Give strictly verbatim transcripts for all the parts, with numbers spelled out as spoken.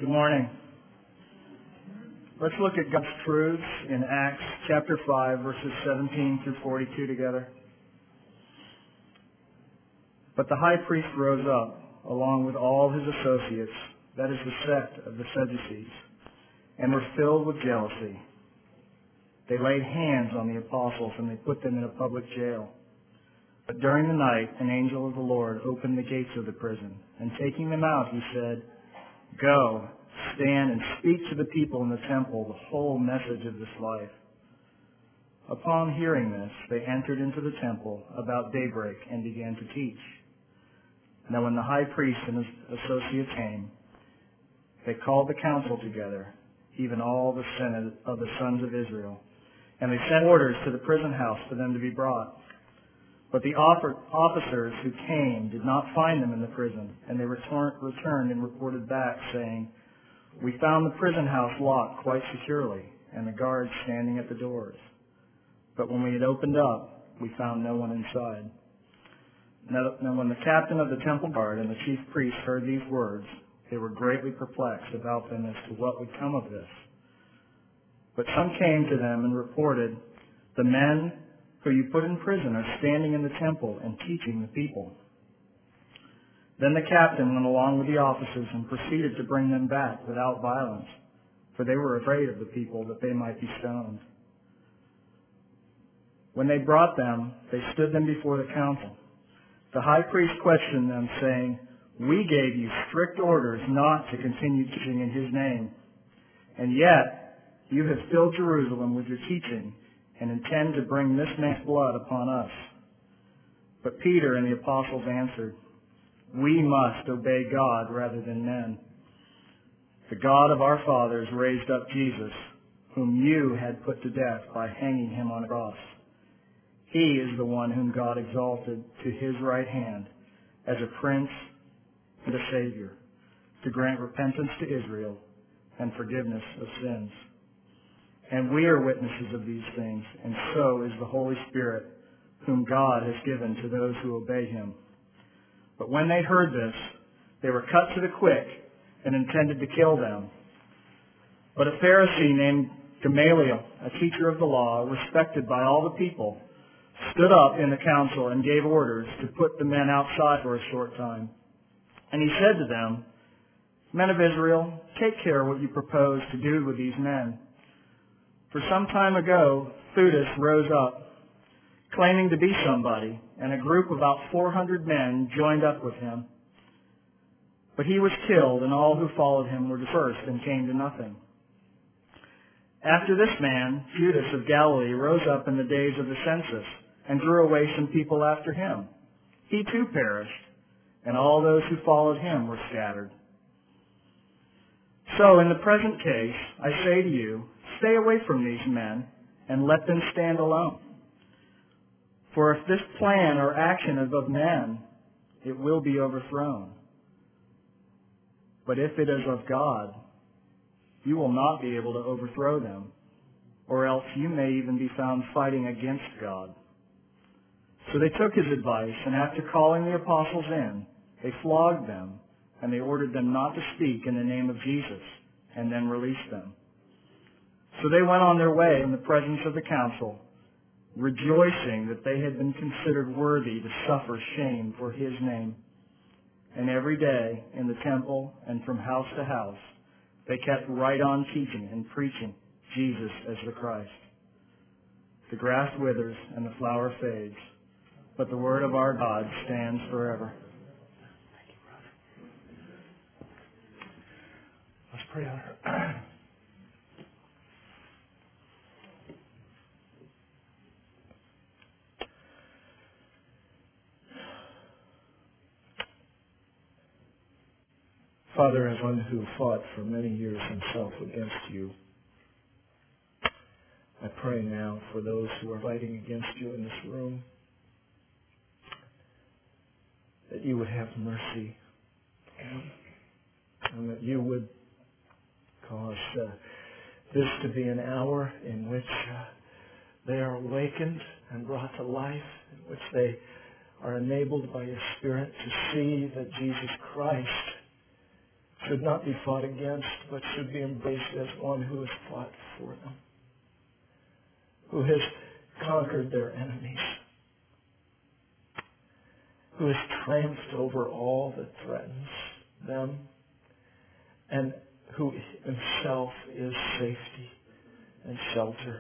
Good morning. Let's look at God's truths in Acts chapter five, verses seventeen through forty-two together. But the high priest rose up, along with all his associates, that is the sect of the Sadducees, and were filled with jealousy. They laid hands on the apostles, and they put them in a public jail. But during the night, an angel of the Lord opened the gates of the prison, and taking them out, he said, "Go, stand and speak to the people in the temple the whole message of this life." Upon hearing this, they entered into the temple about daybreak and began to teach. Now when the high priest and his associates came, they called the council together, even all the senate of the sons of Israel, and they sent orders to the prison house for them to be brought. But the officers who came did not find them in the prison, and they return, returned and reported back, saying, "We found the prison house locked quite securely, and the guards standing at the doors. But when we had opened up, we found no one inside." Now, now when the captain of the temple guard and the chief priests heard these words, they were greatly perplexed about them as to what would come of this. But some came to them and reported, "The men who you put in prison are standing in the temple and teaching the people." Then the captain went along with the officers and proceeded to bring them back without violence, for they were afraid of the people that they might be stoned. When they brought them, they stood them before the council. The high priest questioned them, saying, "We gave you strict orders not to continue teaching in his name, and yet you have filled Jerusalem with your teaching and intend to bring this man's blood upon us." But Peter and the apostles answered, "We must obey God rather than men. The God of our fathers raised up Jesus, whom you had put to death by hanging him on a cross. He is the one whom God exalted to his right hand as a prince and a savior, to grant repentance to Israel and forgiveness of sins. And we are witnesses of these things, and so is the Holy Spirit, whom God has given to those who obey him." But when they heard this, they were cut to the quick and intended to kill them. But a Pharisee named Gamaliel, a teacher of the law, respected by all the people, stood up in the council and gave orders to put the men outside for a short time. And he said to them, "Men of Israel, take care what you propose to do with these men. For some time ago, Theudas rose up, claiming to be somebody, and a group of about four hundred men joined up with him. But he was killed, and all who followed him were dispersed and came to nothing. After this man, Judas of Galilee, rose up in the days of the census and drew away some people after him. He too perished, and all those who followed him were scattered. So in the present case, I say to you, stay away from these men and let them stand alone. For if this plan or action is of men, it will be overthrown. But if it is of God, you will not be able to overthrow them, or else you may even be found fighting against God." So they took his advice, and after calling the apostles in, they flogged them, and they ordered them not to speak in the name of Jesus, and then released them. So they went on their way in the presence of the council, rejoicing that they had been considered worthy to suffer shame for his name. And every day in the temple and from house to house, they kept right on teaching and preaching Jesus as the Christ. The grass withers and the flower fades, but the word of our God stands forever. Thank you, brother. Let's pray on her. Father, as one who fought for many years himself against you, I pray now for those who are fighting against you in this room, that you would have mercy and that you would cause uh, this to be an hour in which uh, they are awakened and brought to life, in which they are enabled by your Spirit to see that Jesus Christ should not be fought against, but should be embraced as one who has fought for them, who has conquered their enemies, who has triumphed over all that threatens them, and who himself is safety and shelter.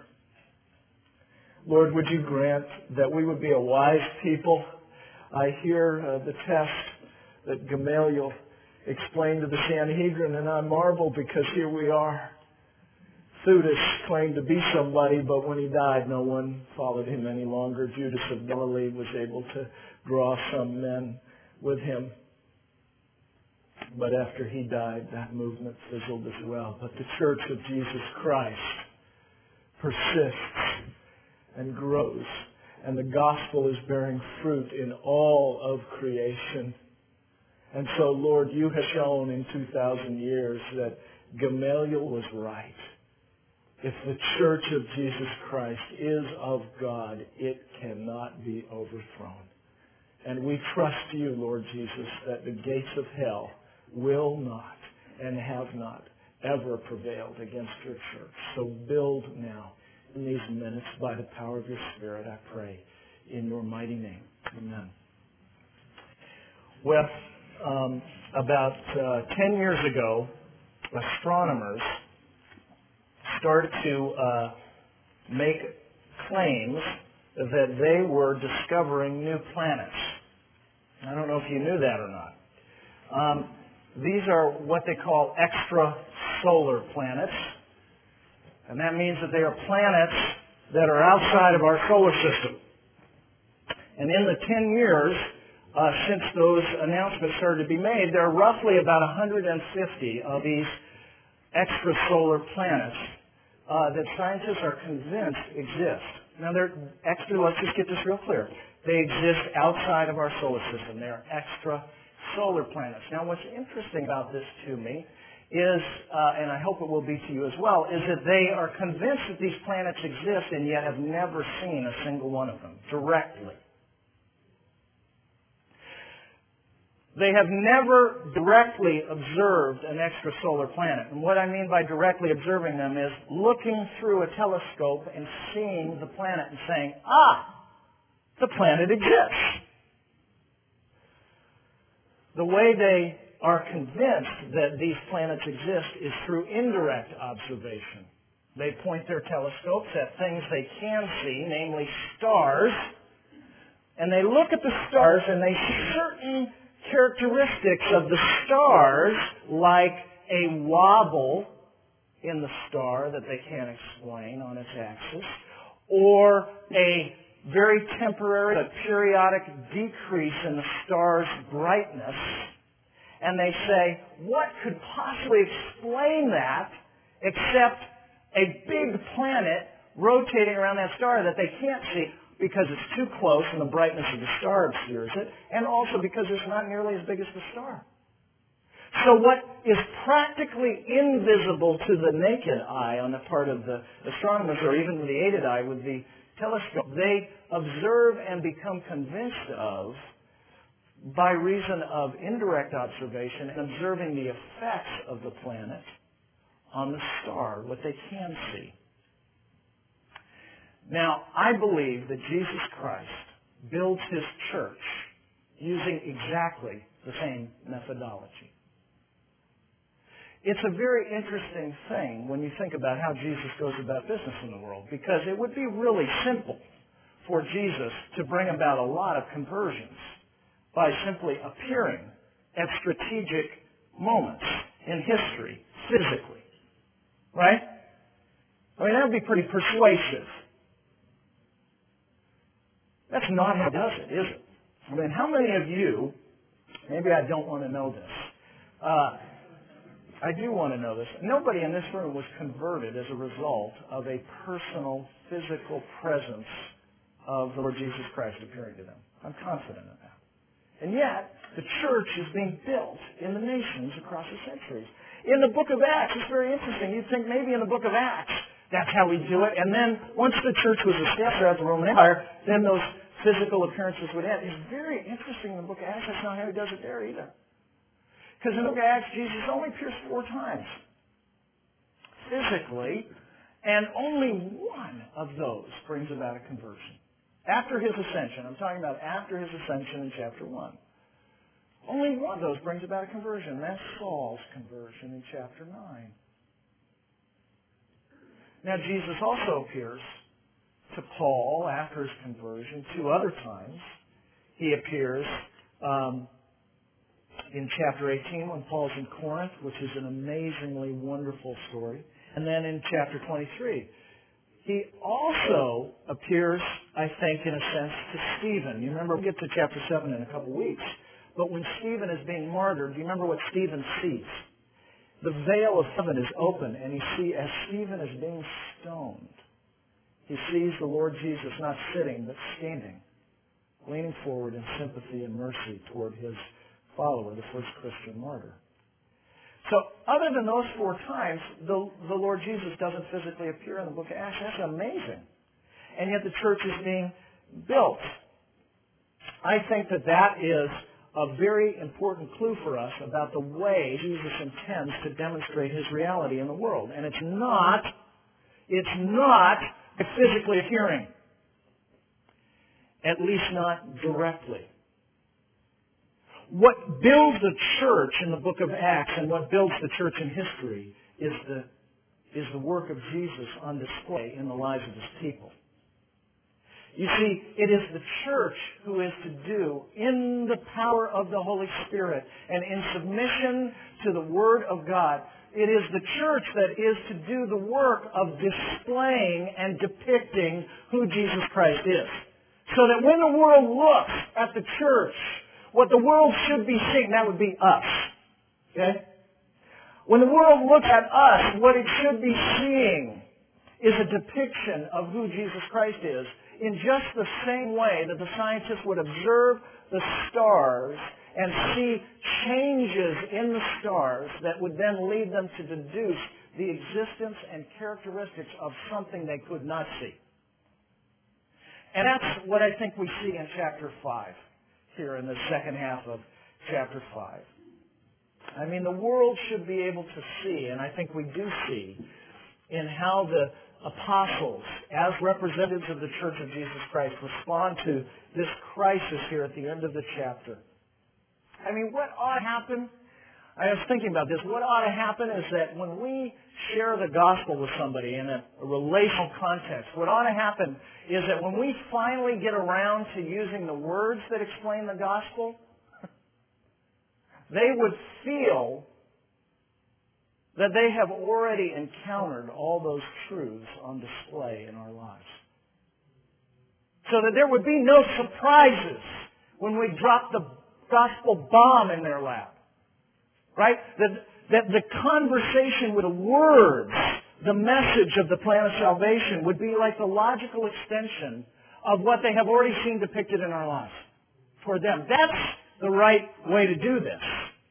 Lord, would you grant that we would be a wise people? I hear uh, the test that Gamaliel explained to the Sanhedrin, and I marvel because here we are. Theudas claimed to be somebody, but when he died, no one followed him any longer. Judas of Galilee was able to draw some men with him. But after he died, that movement fizzled as well. But the Church of Jesus Christ persists and grows, and the gospel is bearing fruit in all of creation. And so, Lord, you have shown in two thousand years that Gamaliel was right. If the Church of Jesus Christ is of God, it cannot be overthrown. And we trust you, Lord Jesus, that the gates of hell will not and have not ever prevailed against your church. So build now in these minutes by the power of your Spirit, I pray, in your mighty name. Amen. Well, um, about uh, ten years ago, astronomers started to uh, make claims that they were discovering new planets. I don't know if you knew that or not. Um, these are what they call extrasolar planets. And that means that they are planets that are outside of our solar system. And in the ten years uh, since those announcements started to be made, there are roughly about one hundred fifty of these extrasolar planets uh, that scientists are convinced exist. Now, they're extra, let's just get this real clear. They exist outside of our solar system. They are extrasolar planets. Now, what's interesting about this to me is, uh, and I hope it will be to you as well, is that they are convinced that these planets exist and yet have never seen a single one of them directly. They have never directly observed an extrasolar planet. And what I mean by directly observing them is looking through a telescope and seeing the planet and saying, ah, the planet exists. The way they are convinced that these planets exist is through indirect observation. They point their telescopes at things they can see, namely stars, and they look at the stars and they see certain characteristics of the stars, like a wobble in the star that they can't explain on its axis, or a very temporary but periodic decrease in the star's brightness. And they say, what could possibly explain that except a big planet rotating around that star that they can't see because it's too close and the brightness of the star obscures it, and also because it's not nearly as big as the star. So what is practically invisible to the naked eye on the part of the astronomers, or even the aided eye with the telescope, they observe and become convinced of by reason of indirect observation and observing the effects of the planet on the star, what they can see. Now, I believe that Jesus Christ builds his church using exactly the same methodology. It's a very interesting thing when you think about how Jesus goes about business in the world, because it would be really simple for Jesus to bring about a lot of conversions by simply appearing at strategic moments in history, physically. Right? I mean, that would be pretty persuasive. That's not how he does it, is it? I mean, how many of you, maybe I don't want to know this, uh, I do want to know this. Nobody in this room was converted as a result of a personal, physical presence of the Lord Jesus Christ appearing to them. I'm confident of that. And yet, the church is being built in the nations across the centuries. In the book of Acts, it's very interesting. You'd think maybe in the book of Acts, that's how we do it. And then once the church was established throughout the Roman Empire, then those physical appearances would end. It's very interesting in the book of Acts. That's not how he does it there either. Because in the book of Acts, Jesus only appears four times physically, and only one of those brings about a conversion. After his ascension, I'm talking about after his ascension in chapter one. Only one of those brings about a conversion. That's Saul's conversion in chapter nine. Now, Jesus also appears to Paul after his conversion two other times. He appears um, in chapter eighteen when Paul's in Corinth, which is an amazingly wonderful story. And then in chapter twenty-three. He also appears, I think, in a sense, to Stephen. You remember, we'll get to chapter seven in a couple weeks. But when Stephen is being martyred, do you remember what Stephen sees? The veil of heaven is open, and he sees, as Stephen is being stoned, he sees the Lord Jesus not sitting, but standing, leaning forward in sympathy and mercy toward his follower, the first Christian martyr. So, other than those four times, the, the Lord Jesus doesn't physically appear in the book of Acts. That's amazing. And yet the church is being built. I think that that is a very important clue for us about the way Jesus intends to demonstrate his reality in the world. And it's not, it's not physically appearing. At least not directly. What builds the church in the book of Acts and what builds the church in history is the, is the work of Jesus on display in the lives of his people. You see, it is the church who is to do, in the power of the Holy Spirit and in submission to the Word of God, it is the church that is to do the work of displaying and depicting who Jesus Christ is. So that when the world looks at the church, what the world should be seeing, that would be us. Okay? When the world looks at us, what it should be seeing is a depiction of who Jesus Christ is in just the same way that the scientists would observe the stars and see changes in the stars that would then lead them to deduce the existence and characteristics of something they could not see. And that's what I think we see in chapter five, here in the second half of chapter five. I mean, the world should be able to see, and I think we do see, in how the apostles, as representatives of the Church of Jesus Christ, respond to this crisis here at the end of the chapter. I mean, what ought to happen? I was thinking about this. What ought to happen is that when we share the gospel with somebody in a, a relational context, what ought to happen is that when we finally get around to using the words that explain the gospel, they would feel that they have already encountered all those truths on display in our lives. So that there would be no surprises when we drop the gospel bomb in their lap. Right? That, that the conversation with the words, the message of the plan of salvation would be like the logical extension of what they have already seen depicted in our lives for them. That's the right way to do this.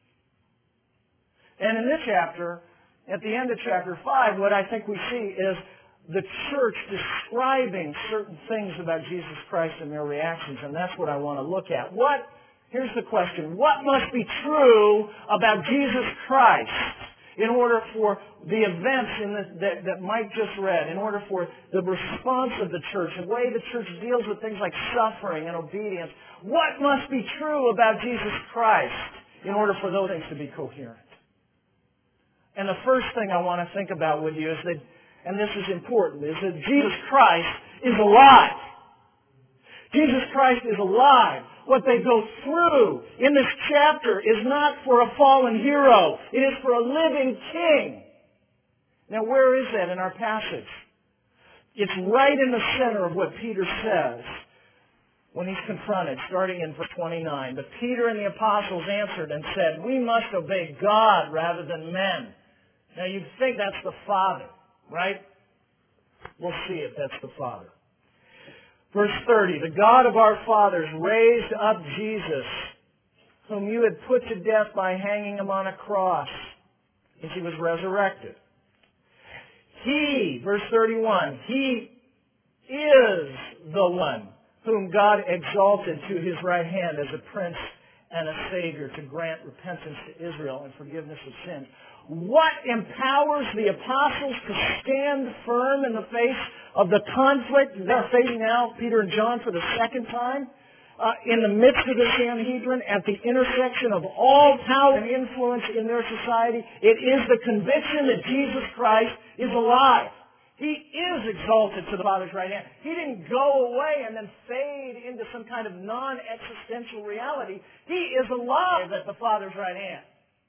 And in this chapter, at the end of chapter five, what I think we see is the church describing certain things about Jesus Christ and their reactions, and that's what I want to look at. What, here's the question, what must be true about Jesus Christ in order for the events in the, that, that Mike just read, in order for the response of the church, the way the church deals with things like suffering and obedience? What must be true about Jesus Christ in order for those things to be coherent? And the first thing I want to think about with you is that, and this is important, is that Jesus Christ is alive. Jesus Christ is alive. What they go through in this chapter is not for a fallen hero. It is for a living king. Now, where is that in our passage? It's right in the center of what Peter says when he's confronted, starting in verse twenty-nine. But Peter and the apostles answered and said, "We must obey God rather than men." Now, you'd think that's the Father, right? We'll see if that's the Father. Verse thirty, "The God of our fathers raised up Jesus, whom you had put to death by hanging him on a cross, as he was resurrected. He," verse thirty-one, "He is the one whom God exalted to his right hand as a prince and a Savior to grant repentance to Israel and forgiveness of sins. What empowers the apostles to stand firm in the face of the conflict they're facing now, Peter and John, for the second time? Uh, in the midst of the Sanhedrin, at the intersection of all power and influence in their society, it is the conviction that Jesus Christ is alive. He is exalted to the Father's right hand. He didn't go away and then fade into some kind of non-existential reality. He is alive at the Father's right hand.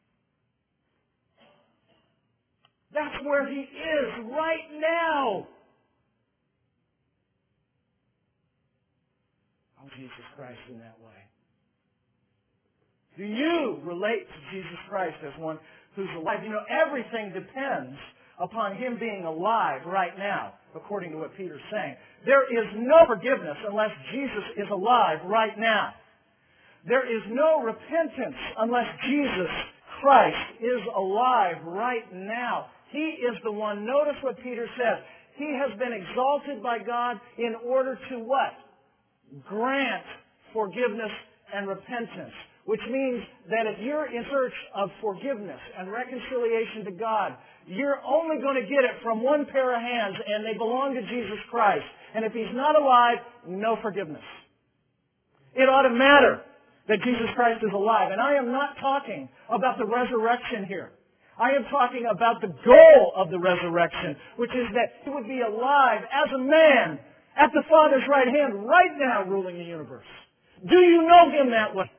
That's where He is right now. Oh, Jesus Christ in that way. Do you relate to Jesus Christ as one who's alive? You know, everything depends upon Him being alive right now, according to what Peter's saying. There is no forgiveness unless Jesus is alive right now. There is no repentance unless Jesus Christ is alive right now. He is the one. Notice what Peter says. He has been exalted by God in order to what? Grant forgiveness and repentance. Which means that if you're in search of forgiveness and reconciliation to God, you're only going to get it from one pair of hands, and they belong to Jesus Christ. And if He's not alive, no forgiveness. It ought to matter that Jesus Christ is alive. And I am not talking about the resurrection here. I am talking about the goal of the resurrection, which is that He would be alive as a man at the Father's right hand right now ruling the universe. Do you know Him that way?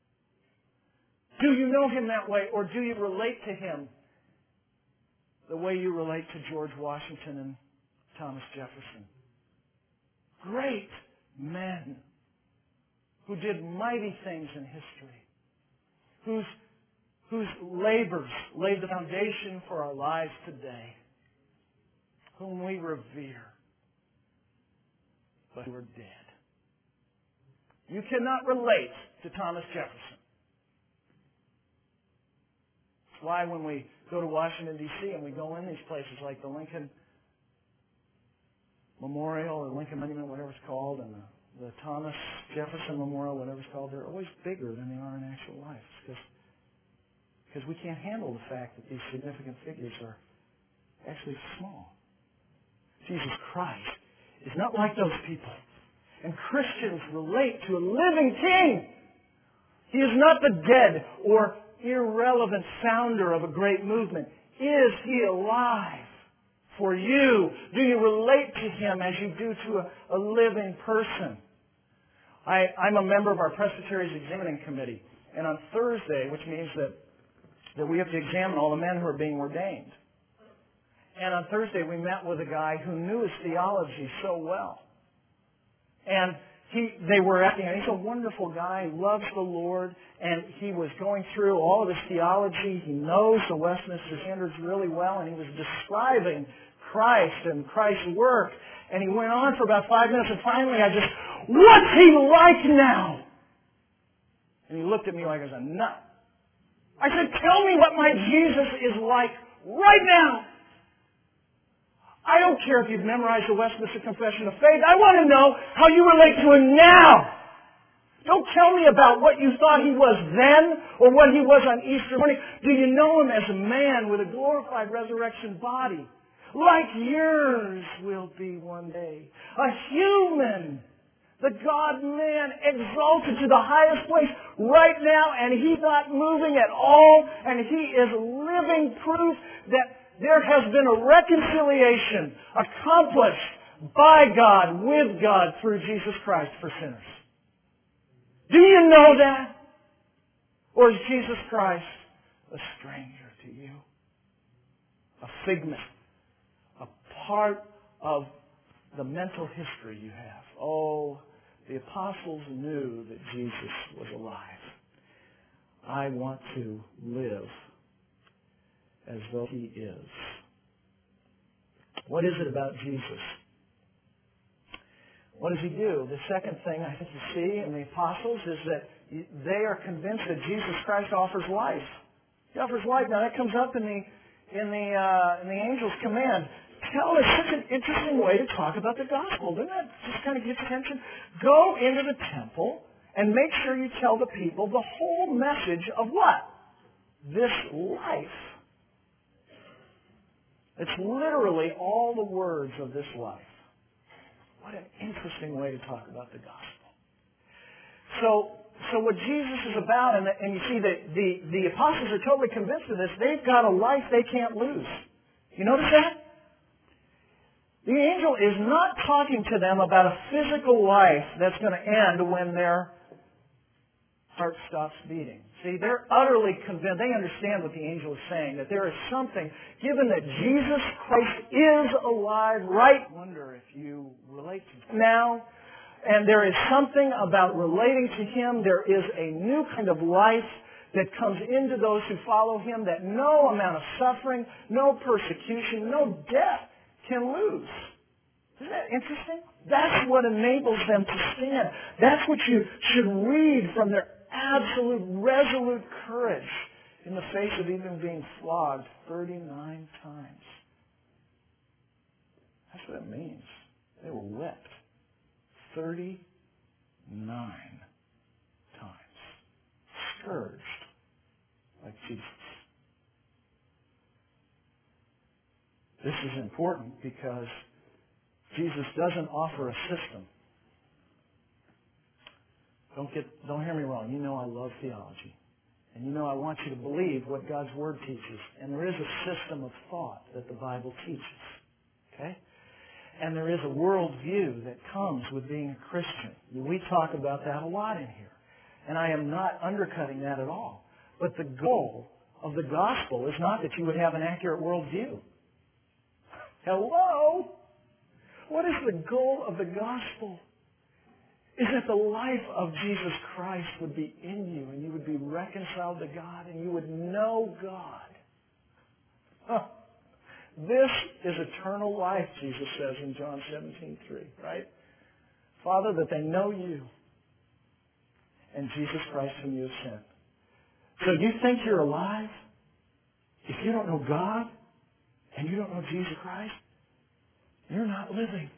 Do you know Him that way, or do you relate to Him the way you relate to George Washington and Thomas Jefferson? Great men who did mighty things in history, whose, whose labors laid the foundation for our lives today, whom we revere, but who are dead. You cannot relate to Thomas Jefferson. That's why when we go to Washington, D C and we go in these places like the Lincoln Memorial or Lincoln Monument, whatever it's called, and the, the Thomas Jefferson Memorial, whatever it's called, they're always bigger than they are in actual life. Because because we can't handle the fact that these significant figures are actually small. Jesus Christ is not like those people. And Christians relate to a living King. He is not the dead or irrelevant founder of a great movement. Is He alive for you? Do you relate to Him as you do to a, a living person? I, I'm a member of our Presbytery's Examining Committee. And on Thursday, which means that, that we have to examine all the men who are being ordained. And on Thursday, we met with a guy who knew his theology so well. And he, they were asking him, he's a wonderful guy, he loves the Lord, and he was going through all of his theology. He knows the Westminster Standards really well, and he was describing Christ and Christ's work. And he went on for about five minutes, and finally I just, what's He like now? And he looked at me like I was a nut. I said, tell me what my Jesus is like right now. I don't care if you've memorized the Westminster Confession of Faith. I want to know how you relate to Him now. Don't tell me about what you thought He was then or what He was on Easter morning. Do you know Him as a man with a glorified resurrection body? Like yours will be one day. A human. The God-man exalted to the highest place right now, and He's not moving at all, and He is living proof that there has been a reconciliation accomplished by God, with God, through Jesus Christ for sinners. Do you know that? Or is Jesus Christ a stranger to you? A figment. A part of the mental history you have. Oh, the apostles knew that Jesus was alive. I want to live as though He is. What is it about Jesus? What does He do? The second thing I think you see in the apostles is that they are convinced that Jesus Christ offers life. He offers life. Now that comes up in the in the uh, in the angel's command. Tell us such an interesting way to talk about the gospel. Doesn't that just kind of get attention? Go into the temple And make sure you tell the people the whole message of what? This life. It's literally all the words of this life. What an interesting way to talk about the gospel. So, so what Jesus is about, and, and you see that the, the apostles are totally convinced of this, they've got a life they can't lose. You notice that? The angel is not talking to them about a physical life that's going to end when their heart stops beating. See, they're utterly convinced. They understand what the angel is saying, that there is something, given that Jesus Christ is alive, right? I wonder if you relate to him now. And there is something about relating to him. There is a new kind of life that comes into those who follow him that no amount of suffering, no persecution, no death can lose. Isn't that interesting? That's what enables them to stand. That's what you should read from their absolute, resolute courage in the face of even being flogged thirty-nine times. That's what it means. They were whipped thirty-nine times. Scourged like Jesus. This is important because Jesus doesn't offer a system. Don't get, don't hear me wrong. You know I love theology. And you know I want you to believe what God's Word teaches. And there is a system of thought that the Bible teaches. Okay? And there is a worldview that comes with being a Christian. We talk about that a lot in here. And I am not undercutting that at all. But the goal of the gospel is not that you would have an accurate worldview. Hello? What is the goal of the gospel? Is that the life of Jesus Christ would be in you and you would be reconciled to God and you would know God. Huh. This is eternal life, Jesus says in John seventeen three, right? Father, that they know you and Jesus Christ whom you have sent. So you think you're alive? If you don't know God and you don't know Jesus Christ, you're not living.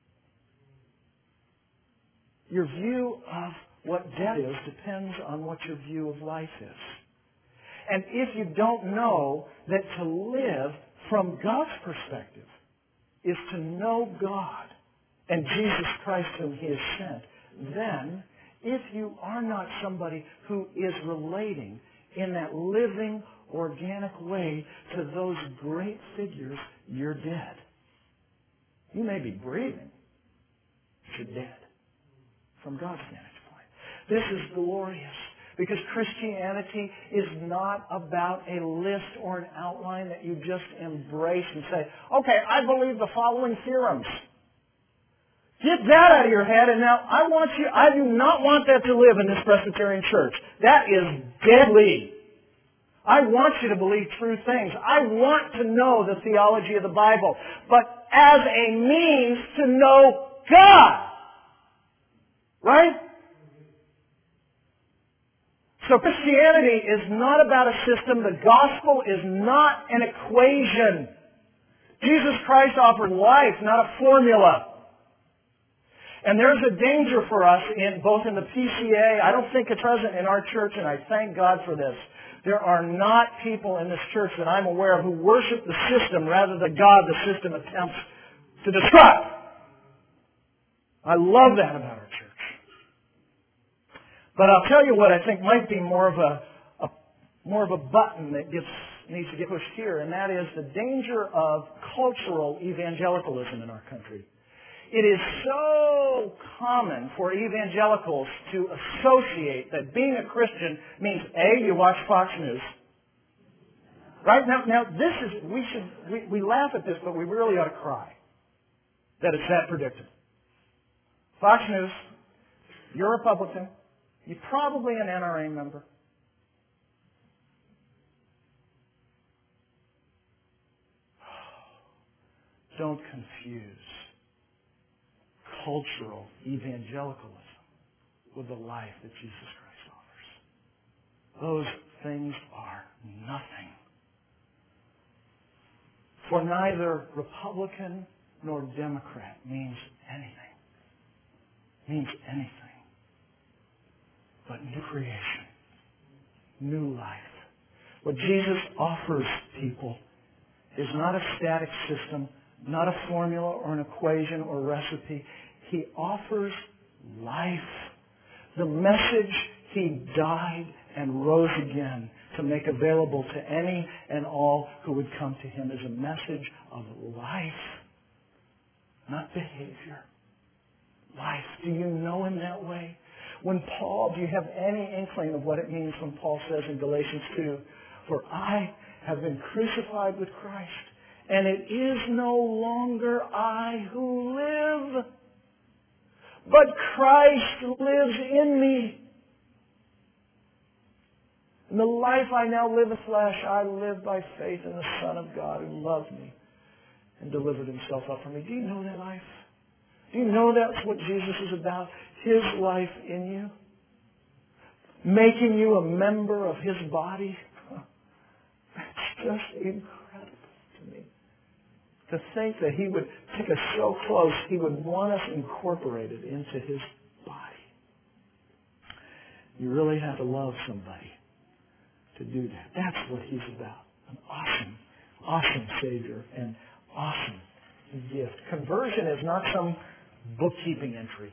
Your view of what death is depends on what your view of life is. And if you don't know that to live from God's perspective is to know God and Jesus Christ whom He has sent, then if you are not somebody who is relating in that living, organic way to those great figures, you're dead. You may be breathing, but you're dead. From God's vantage point. This is glorious because Christianity is not about a list or an outline that you just embrace and say, okay, I believe the following theorems. Get that out of your head, and now I want you, I do not want that to live in this Presbyterian church. That is deadly. I want you to believe true things. I want to know the theology of the Bible, but as a means to know God. Right? So Christianity is not about a system. The gospel is not an equation. Jesus Christ offered life, not a formula. And there's a danger for us in both in the P C A. I don't think it's present in our church, and I thank God for this. There are not people in this church that I'm aware of who worship the system rather than God the system attempts to describe. I love that about our church. But I'll tell you what I think might be more of a, a more of a button that gets needs to get pushed here, and that is the danger of cultural evangelicalism in our country. It is so common for evangelicals to associate that being a Christian means A, you watch Fox News. Right? Now, now this is, we should, we, we laugh at this, but we really ought to cry that it's that predictable. Fox News, you're a Republican, you're probably an N R A member. Don't confuse cultural evangelicalism with the life that Jesus Christ offers. Those things are nothing. For neither Republican nor Democrat means anything. Means anything. but new creation, new life. What Jesus offers people is not a static system, not a formula or an equation or recipe. He offers life. The message He died and rose again to make available to any and all who would come to Him is a message of life, not behavior. Life. Do you know Him that way? When Paul, do you have any inkling of what it means when Paul says in Galatians two, "For I have been crucified with Christ, and it is no longer I who live, but Christ lives in me. And the life I now live in the flesh, I live by faith in the Son of God who loved me and delivered Himself up for me." Do you know that life? Do you know that's what Jesus is about? His life in you? Making you a member of His body? That's just incredible to me. To think that He would take us so close, He would want us incorporated into His body. You really have to love somebody to do that. That's what He's about. An awesome, awesome Savior and awesome gift. Conversion is not some bookkeeping entry.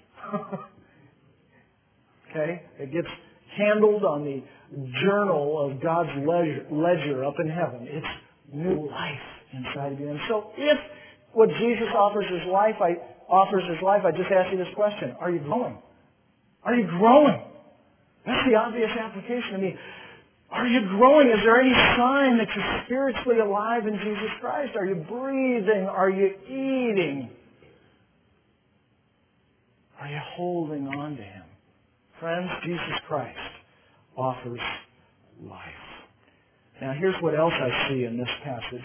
Okay? It gets handled on the journal of God's ledger, ledger up in heaven. It's new life inside of you. And so if what Jesus offers is life, I offers is life, I just ask you this question. Are you growing? Are you growing? That's the obvious application to me. Are you growing? Is there any sign that you're spiritually alive in Jesus Christ? Are you breathing? Are you eating? Are you holding on to Him? Friends, Jesus Christ offers life. Now here's what else I see in this passage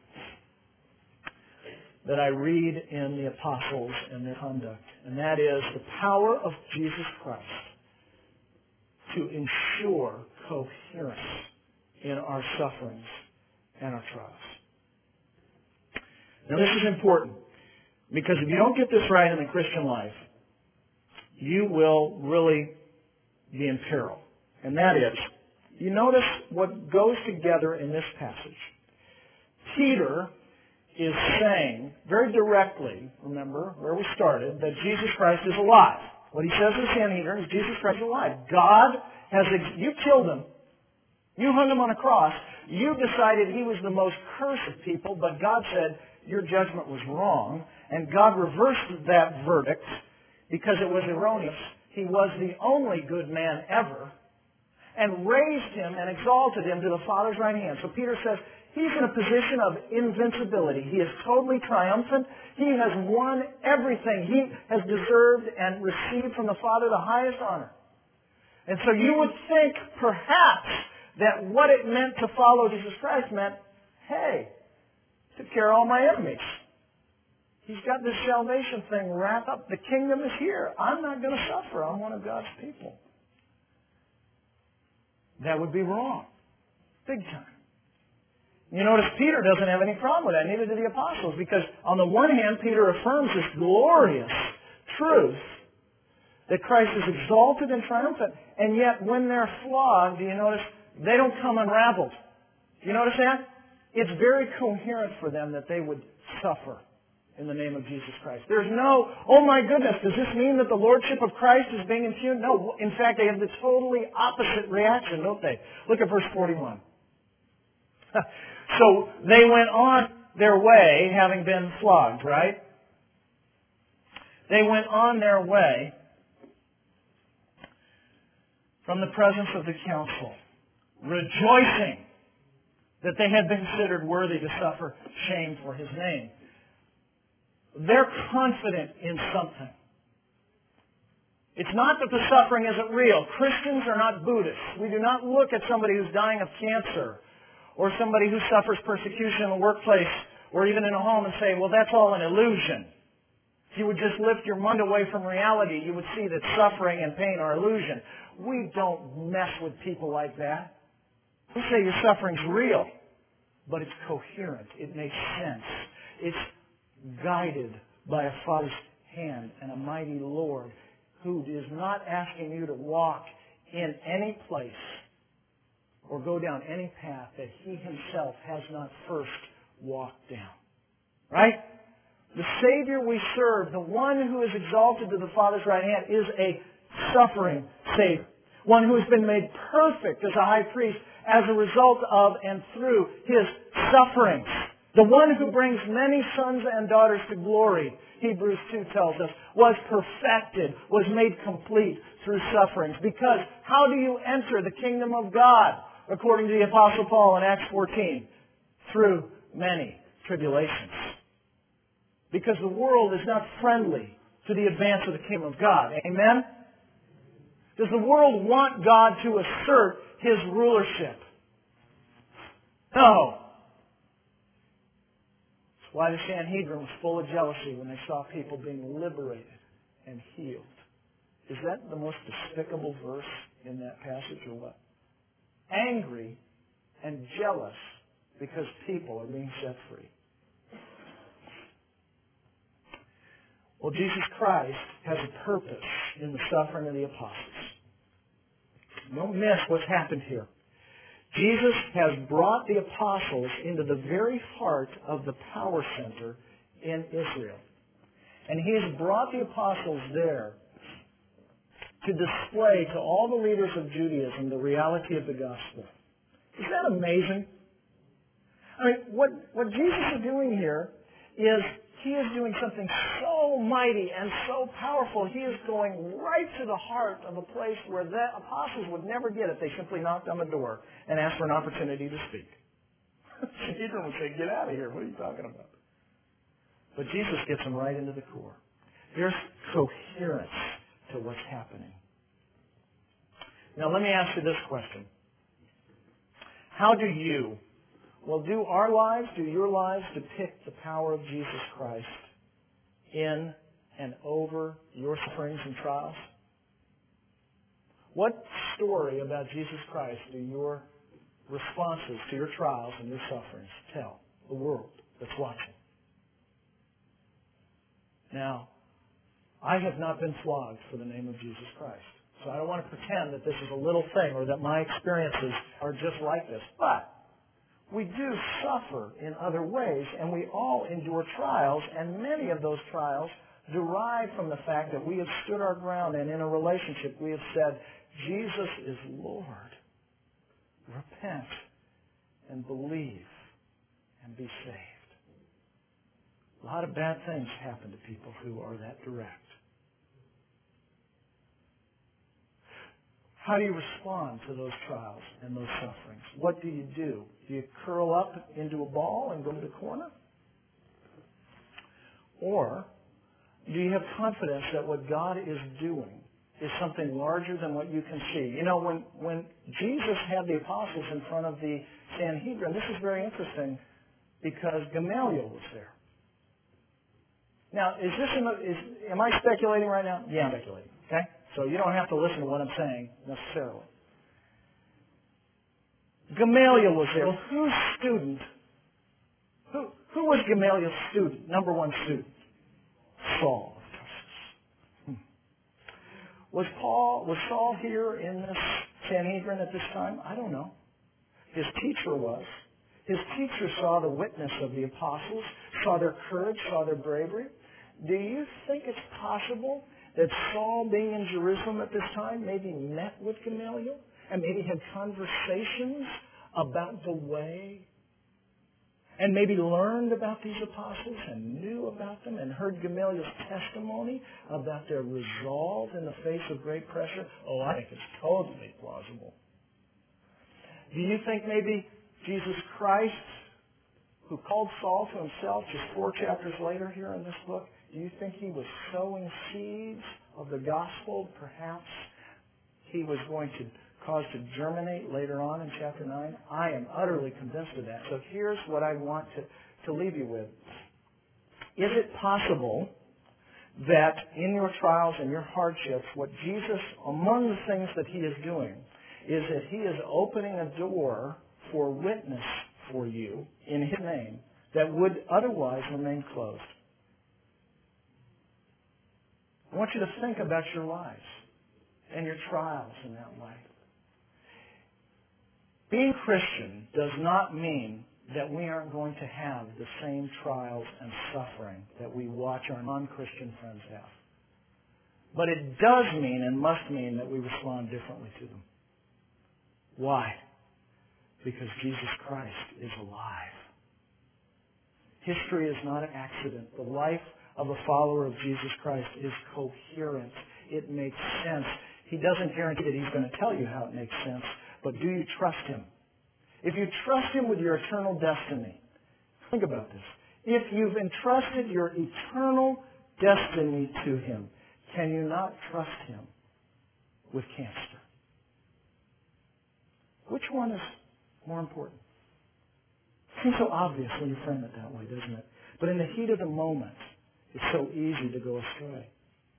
that I read in the apostles and their conduct, and that is the power of Jesus Christ to ensure coherence in our sufferings and our trials. Now this is important, because if you don't get this right in the Christian life, you will really be in peril. And that is, you notice what goes together in this passage. Peter is saying very directly, remember where we started, that Jesus Christ is alive. What he says to the Sanhedrin is Jesus Christ is alive. God has, ex- you killed Him. You hung Him on a cross. You decided He was the most cursed of people, but God said your judgment was wrong. And God reversed that verdict because it was erroneous. He was the only good man ever, and raised Him and exalted Him to the Father's right hand. So Peter says He's in a position of invincibility. He is totally triumphant. He has won everything. He has deserved and received from the Father the highest honor. And so you would think perhaps that what it meant to follow Jesus Christ meant, hey, took care of all my enemies. He's got this salvation thing wrapped up. The kingdom is here. I'm not going to suffer. I'm one of God's people. That would be wrong. Big time. You notice Peter doesn't have any problem with that. Neither do the apostles. Because on the one hand, Peter affirms this glorious truth that Christ is exalted and triumphant. And yet when they're flogged, do you notice, they don't come unraveled. Do you notice that? It's very coherent for them that they would suffer in the name of Jesus Christ. There's no, oh my goodness, does this mean that the Lordship of Christ is being impugned? No. In fact, they have the totally opposite reaction, don't they? Look at verse forty-one. So they went on their way, having been flogged, right? They went on their way from the presence of the council, rejoicing that they had been considered worthy to suffer shame for His name. They're confident in something. It's not that the suffering isn't real. Christians are not Buddhists. We do not look at somebody who's dying of cancer or somebody who suffers persecution in the workplace or even in a home and say, well, that's all an illusion. If you would just lift your mind away from reality, you would see that suffering and pain are illusion. We don't mess with people like that. We say your suffering's real, but it's coherent. It makes sense. It's guided by a Father's hand and a mighty Lord who is not asking you to walk in any place or go down any path that He Himself has not first walked down. Right? The Savior we serve, the one who is exalted to the Father's right hand, is a suffering Savior. One who has been made perfect as a high priest as a result of and through His sufferings. The one who brings many sons and daughters to glory, Hebrews two tells us, was perfected, was made complete through sufferings. Because how do you enter the kingdom of God, according to the Apostle Paul in Acts fourteen? Through many tribulations. Because the world is not friendly to the advance of the kingdom of God. Amen? Does the world want God to assert His rulership? No. That's why the Sanhedrin was full of jealousy when they saw people being liberated and healed. Is that the most despicable verse in that passage or what? Angry and jealous because people are being set free. Well, Jesus Christ has a purpose in the suffering of the apostles. Don't miss what's happened here. Jesus has brought the apostles into the very heart of the power center in Israel. And He has brought the apostles there to display to all the leaders of Judaism the reality of the gospel. Isn't that amazing? I mean, what, what Jesus is doing here is He is doing something so mighty and so powerful. He is going right to the heart of a place where the apostles would never get if they simply knocked on the door and asked for an opportunity to speak. Sanhedrin would say, get out of here. What are you talking about? But Jesus gets them right into the core. There's coherence to what's happening. Now let me ask you this question. How do you Well, do our lives, do your lives depict the power of Jesus Christ in and over your sufferings and trials? What story about Jesus Christ do your responses to your trials and your sufferings tell the world that's watching? Now, I have not been flogged for the name of Jesus Christ. So I don't want to pretend that this is a little thing or that my experiences are just like this. But we do suffer in other ways, and we all endure trials, and many of those trials derive from the fact that we have stood our ground, and in a relationship we have said, Jesus is Lord. Repent and believe and be saved. A lot of bad things happen to people who are that direct. How do you respond to those trials and those sufferings? What do you do? Do you curl up into a ball and go to the corner? Or do you have confidence that what God is doing is something larger than what you can see? You know, when, when Jesus had the apostles in front of the Sanhedrin, this is very interesting because Gamaliel was there. Now, is this in the, is, am I speculating right now? Yeah, I'm speculating. Okay? So you don't have to listen to what I'm saying necessarily. Gamaliel was there. Well, whose student? Who, who was Gamaliel's student? Number one student? Saul of Tarsus. Hmm. Was Paul, was Saul here in this Sanhedrin at this time? I don't know. His teacher was. His teacher saw the witness of the apostles, saw their courage, saw their bravery. Do you think it's possible that Saul, being in Jerusalem at this time, maybe met with Gamaliel and maybe had conversations about the way and maybe learned about these apostles and knew about them and heard Gamaliel's testimony about their resolve in the face of great pressure? Oh, I think it's totally plausible. Do you think maybe Jesus Christ, who called Saul to himself just four chapters later here in this book, do you think he was sowing seeds of the gospel? Perhaps he was going to cause to germinate later on in chapter nine? I am utterly convinced of that. So here's what I want to, to leave you with. Is it possible that in your trials and your hardships, what Jesus, among the things that He is doing, is that He is opening a door for witness for you in His name that would otherwise remain closed? I want you to think about your lives and your trials in that way. Being Christian does not mean that we aren't going to have the same trials and suffering that we watch our non-Christian friends have. But it does mean and must mean that we respond differently to them. Why? Because Jesus Christ is alive. History is not an accident. The life of a follower of Jesus Christ is coherent. It makes sense. He doesn't guarantee that He's going to tell you how it makes sense, but do you trust Him? If you trust Him with your eternal destiny, think about this. If you've entrusted your eternal destiny to Him, can you not trust Him with cancer? Which one is more important? Seems so obvious when you frame it that way, doesn't it? But in the heat of the moment, it's so easy to go astray.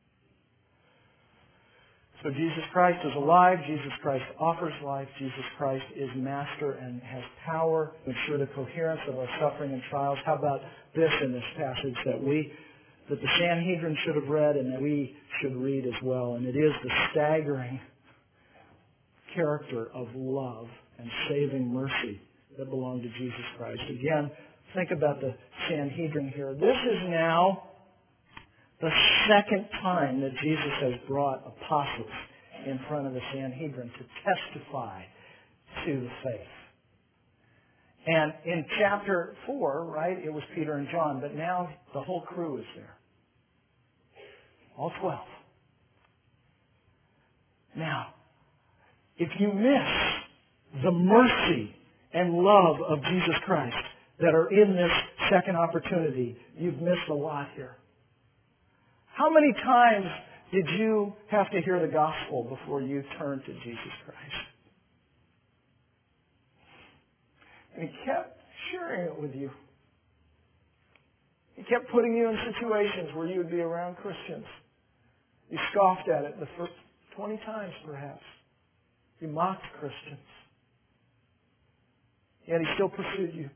So Jesus Christ is alive. Jesus Christ offers life. Jesus Christ is master and has power to ensure the coherence of our suffering and trials. How about this in this passage that we, that the Sanhedrin should have read and that we should read as well? And it is the staggering character of love and saving mercy that belong to Jesus Christ. Again, think about the Sanhedrin here. This is now the second time that Jesus has brought apostles in front of the Sanhedrin to testify to the faith. And in chapter four, right, it was Peter and John, but now the whole crew is there. All twelve. Now, if you miss the mercy and love of Jesus Christ that are in this second opportunity, you've missed a lot here. How many times did you have to hear the gospel before you turned to Jesus Christ? And He kept sharing it with you. He kept putting you in situations where you would be around Christians. You scoffed at it the first twenty times perhaps. You mocked Christians. Yet He still pursued you.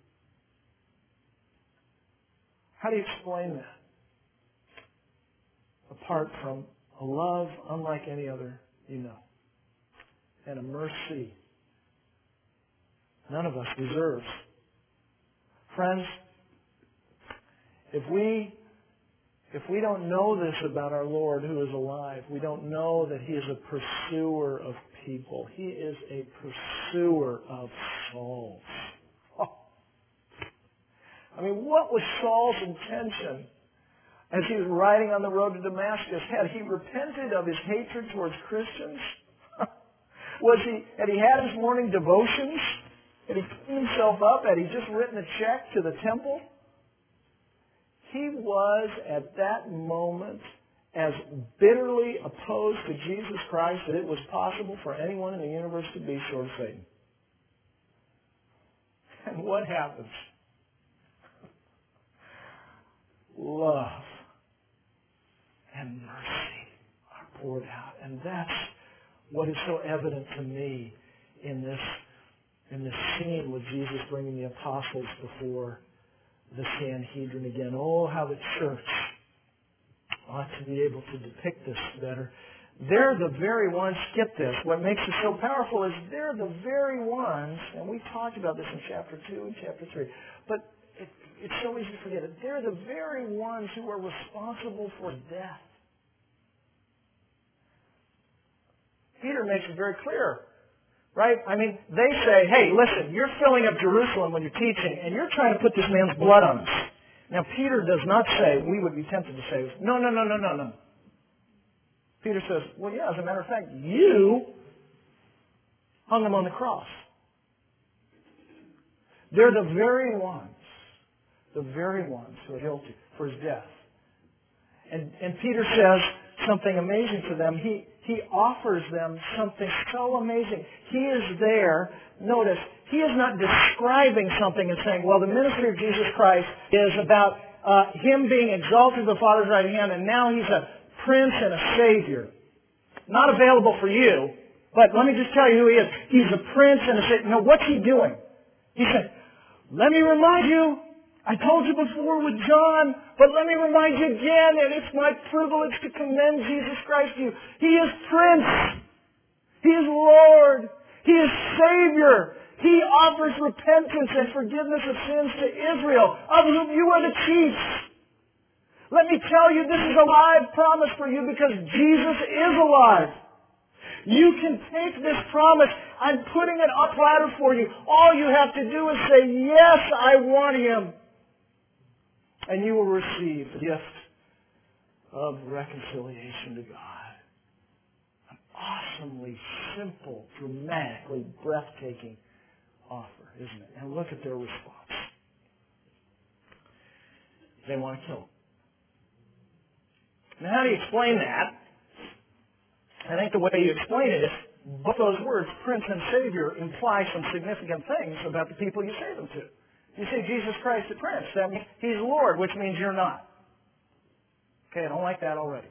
How do you explain that? Apart from a love unlike any other you know. And a mercy none of us deserves. Friends, if we if we don't know this about our Lord who is alive, we don't know that He is a pursuer of people. He is a pursuer of souls. Oh. I mean, what was Saul's intention as he was riding on the road to Damascus? Had he repented of his hatred towards Christians? Was he, had he had his morning devotions? Had he cleaned himself up? Had he just written a check to the temple? He was, at that moment, as bitterly opposed to Jesus Christ that it was possible for anyone in the universe to be short of Satan. And what happens? Love and mercy are poured out. And that's what is so evident to me in this, in this scene with Jesus bringing the apostles before the Sanhedrin again. Oh, how the church ought to be able to depict this better. They're the very ones, get this, what makes it so powerful is they're the very ones, and we talked about this in chapter two and chapter three, but it, it's so easy to forget it. They're the very ones who are responsible for death. Peter makes it very clear. Right? I mean, they say, hey, listen, you're filling up Jerusalem when you're teaching, and you're trying to put this man's blood on us. Now, Peter does not say, we would be tempted to say, no, no, no, no, no, no. Peter says, well, yeah, as a matter of fact, you hung him on the cross. They're the very ones, the very ones who are guilty for his death. And, and Peter says something amazing to them. He He offers them something so amazing. He is there. Notice, he is not describing something and saying, well, the ministry of Jesus Christ is about uh, Him being exalted to the Father's right hand, and now He's a Prince and a Savior. Not available for you, but let me just tell you who He is. He's a Prince and a Savior. No, what's He doing? He said, let me remind you I told you before with John, but let me remind you again, and it's my privilege to commend Jesus Christ to you. He is Prince. He is Lord. He is Savior. He offers repentance and forgiveness of sins to Israel, of whom you are the chiefs. Let me tell you, this is a live promise for you because Jesus is alive. You can take this promise. I'm putting it on a platter for you. All you have to do is say, yes, I want Him. And you will receive the gift of reconciliation to God. An awesomely simple, dramatically breathtaking offer, isn't it? And look at their response. They want to kill Him. Now, how do you explain that? I think the way you explain it is both those words, Prince and Savior, imply some significant things about the people you say them to. You say Jesus Christ the Prince. That means He's Lord, which means you're not. Okay, I don't like that already.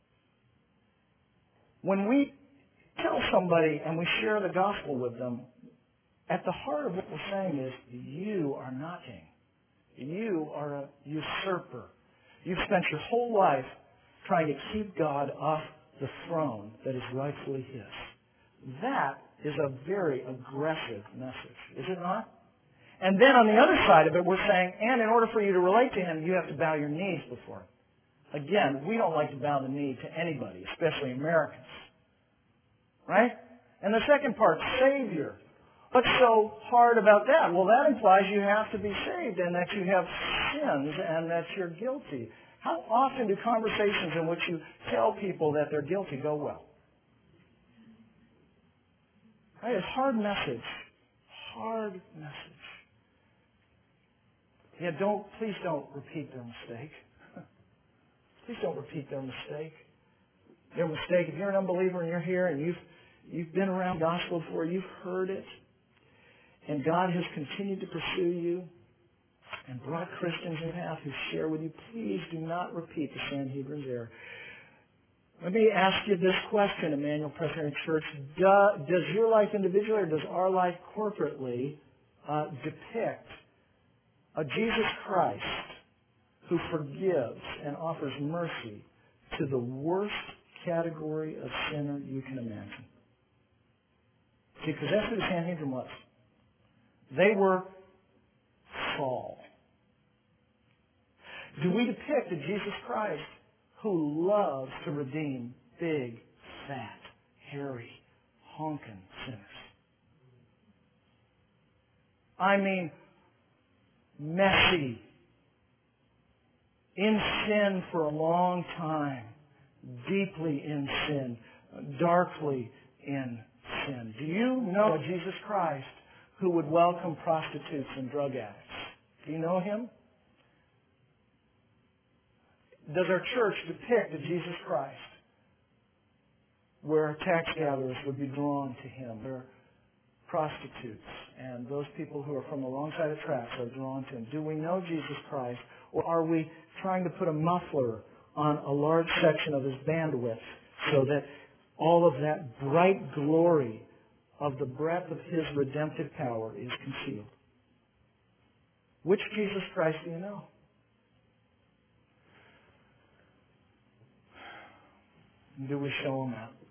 When we tell somebody and we share the gospel with them, at the heart of what we're saying is, you are not king. You are a usurper. You've spent your whole life trying to keep God off the throne that is rightfully His. That is a very aggressive message, is it not? And then on the other side of it, we're saying, and in order for you to relate to Him, you have to bow your knees before Him. Again, we don't like to bow the knee to anybody, especially Americans. Right? And the second part, Savior. What's so hard about that? Well, that implies you have to be saved and that you have sins and that you're guilty. How often do conversations in which you tell people that they're guilty go well? Right? It's a hard message. Hard message. Yeah, don't, please don't repeat their mistake. Please don't repeat their mistake. Their mistake, if you're an unbeliever and you're here and you've, you've been around the gospel before, you've heard it, and God has continued to pursue you and brought Christians in path who share with you, please do not repeat the Sanhedrin's error. Let me ask you this question, Emmanuel Presbyterian Church. Do, does your life individually or does our life corporately uh, depict a Jesus Christ who forgives and offers mercy to the worst category of sinner you can imagine? See, because that's who the Sanhedrin was. They were Saul. Do we depict a Jesus Christ who loves to redeem big, fat, hairy, honking sinners? I mean, messy, in sin for a long time, deeply in sin, darkly in sin. Do you know a Jesus Christ who would welcome prostitutes and drug addicts? Do you know Him? Does our church depict a Jesus Christ where tax gatherers would be drawn to Him, where prostitutes and those people who are from the wrong side of the tracks are drawn to Him? Do we know Jesus Christ, or are we trying to put a muffler on a large section of His bandwidth so that all of that bright glory of the breadth of His redemptive power is concealed? Which Jesus Christ do you know? Do we show Him that?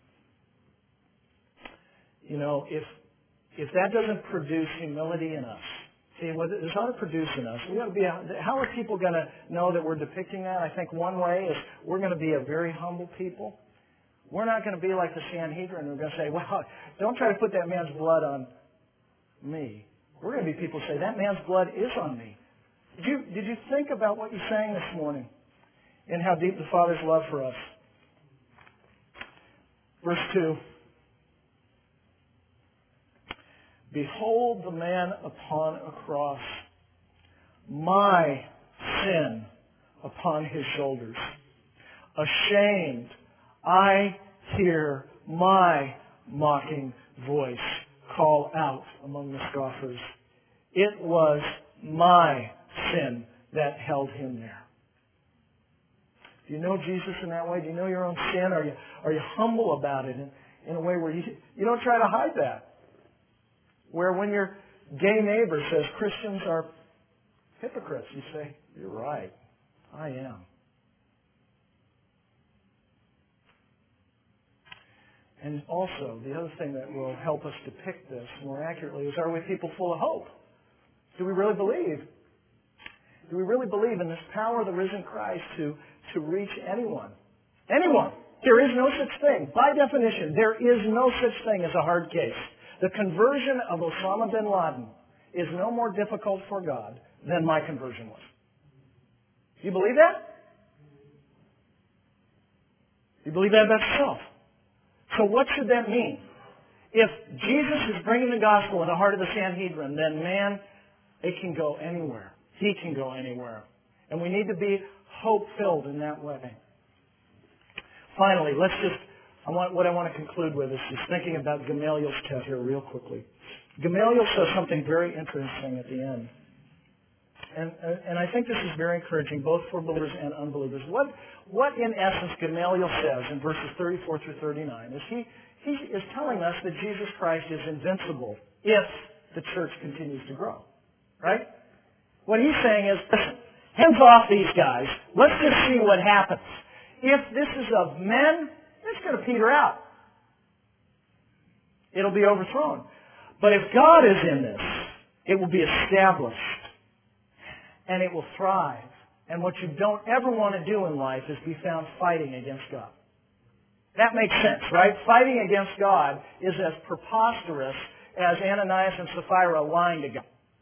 You know, if if that doesn't produce humility in us, see, what it ought to produce in us, we ought to be. How are people going to know that we're depicting that? I think one way is we're going to be a very humble people. We're not going to be like the Sanhedrin. We're going to say, well, don't try to put that man's blood on me. We're going to be people who say, that man's blood is on me. Did you, did you think about what you sang this morning and how deep the Father's love for us? Verse two. Behold the man upon a cross, my sin upon his shoulders. Ashamed, I hear my mocking voice call out among the scoffers. It was my sin that held him there. Do you know Jesus in that way? Do you know your own sin? Are you, are you humble about it in, in a way where you, you don't try to hide that? Where when your gay neighbor says Christians are hypocrites. You say, you're right. I am. And also, the other thing that will help us depict this more accurately is, are we people full of hope? Do we really believe? Do we really believe in this power of the risen Christ to, to reach anyone? Anyone. There is no such thing. By definition, there is no such thing as a hard case. The conversion of Osama bin Laden is no more difficult for God than my conversion was. You believe that? You believe that about yourself? So what should that mean? If Jesus is bringing the gospel in the heart of the Sanhedrin, then man, it can go anywhere. He can go anywhere. And we need to be hope-filled in that way. Finally, let's just, I want, what I want to conclude with is just thinking about Gamaliel's test here real quickly. Gamaliel says something very interesting at the end. And, and I think this is very encouraging both for believers and unbelievers. What, what in essence Gamaliel says in verses thirty-four through thirty-nine is he, he is telling us that Jesus Christ is invincible if the church continues to grow. Right? What he's saying is, listen, hands off these guys. Let's just see what happens. If this is of men, it's going to peter out. It'll be overthrown. But if God is in this, it will be established. And it will thrive. And what you don't ever want to do in life is be found fighting against God. That makes sense, right? Fighting against God is as preposterous as Ananias and Sapphira lying to God.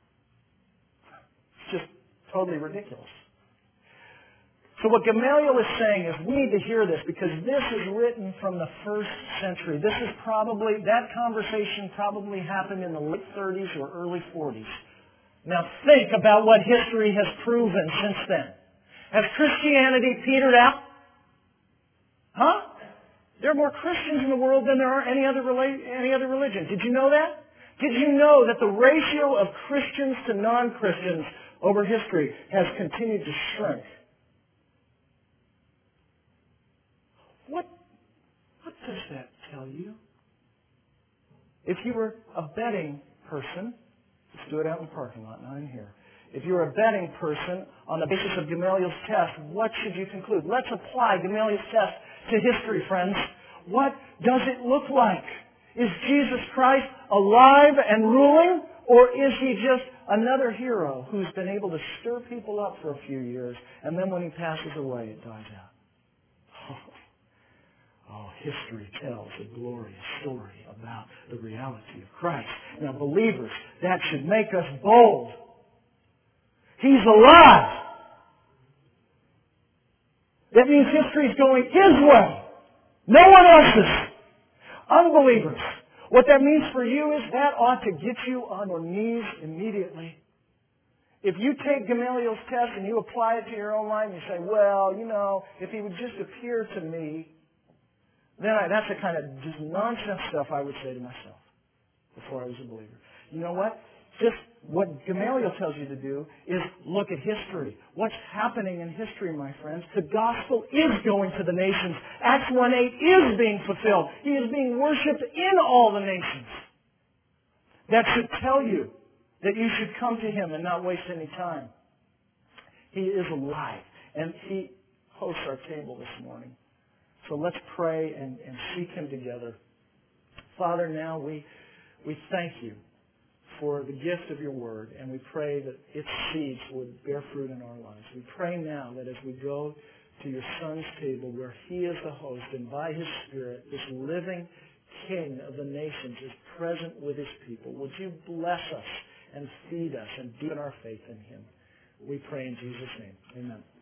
It's just totally ridiculous. So what Gamaliel is saying is we need to hear this because this is written from the first century. This is probably, that conversation probably happened in the late thirties or early forties. Now think about what history has proven since then. Has Christianity petered out? Huh? There are more Christians in the world than there are any other, any other religion. Did you know that? Did you know that the ratio of Christians to non-Christians over history has continued to shrink? What, what does that tell you? If you were a betting person, let's do it out in the parking lot, not in here. If you were a betting person on the basis of Gamaliel's test, what should you conclude? Let's apply Gamaliel's test to history, friends. What does it look like? Is Jesus Christ alive and ruling, or is he just another hero who's been able to stir people up for a few years, and then when he passes away, it dies out? Oh, history tells a glorious story about the reality of Christ. Now, believers, that should make us bold. He's alive. That means history's going His way. No one else's. Unbelievers, what that means for you is that ought to get you on your knees immediately. If you take Gamaliel's test and you apply it to your own life and you say, well, you know, if he would just appear to me, then I, that's the kind of just nonsense stuff I would say to myself before I was a believer. You know what? Just what Gamaliel tells you to do is look at history. What's happening in history, my friends? The gospel is going to the nations. Acts one eight is being fulfilled. He is being worshipped in all the nations. That should tell you that you should come to Him and not waste any time. He is alive, and He hosts our table this morning. So let's pray and, and seek Him together. Father, now we, we thank You for the gift of Your Word, and we pray that its seeds would bear fruit in our lives. We pray now that as we go to Your Son's table where He is the host, and by His Spirit, this living King of the nations is present with His people, would You bless us and feed us and deepen our faith in Him? We pray in Jesus' name. Amen.